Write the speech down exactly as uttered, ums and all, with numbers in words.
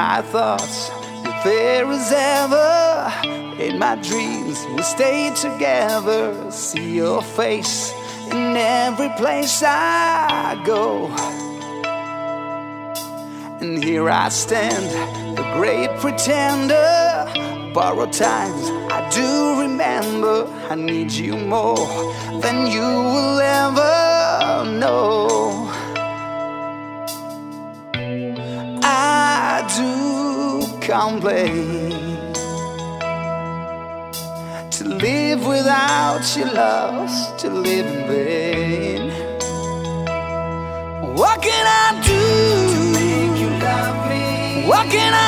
my thoughts, you're there as ever. In my dreams, we stay together. See your face in every place I go. And here I stand, the great pretender. Borrowed times I do remember. I need you more than you will ever know. I do complain to live without your love, to live in vain. What can I do to make you love me? What can I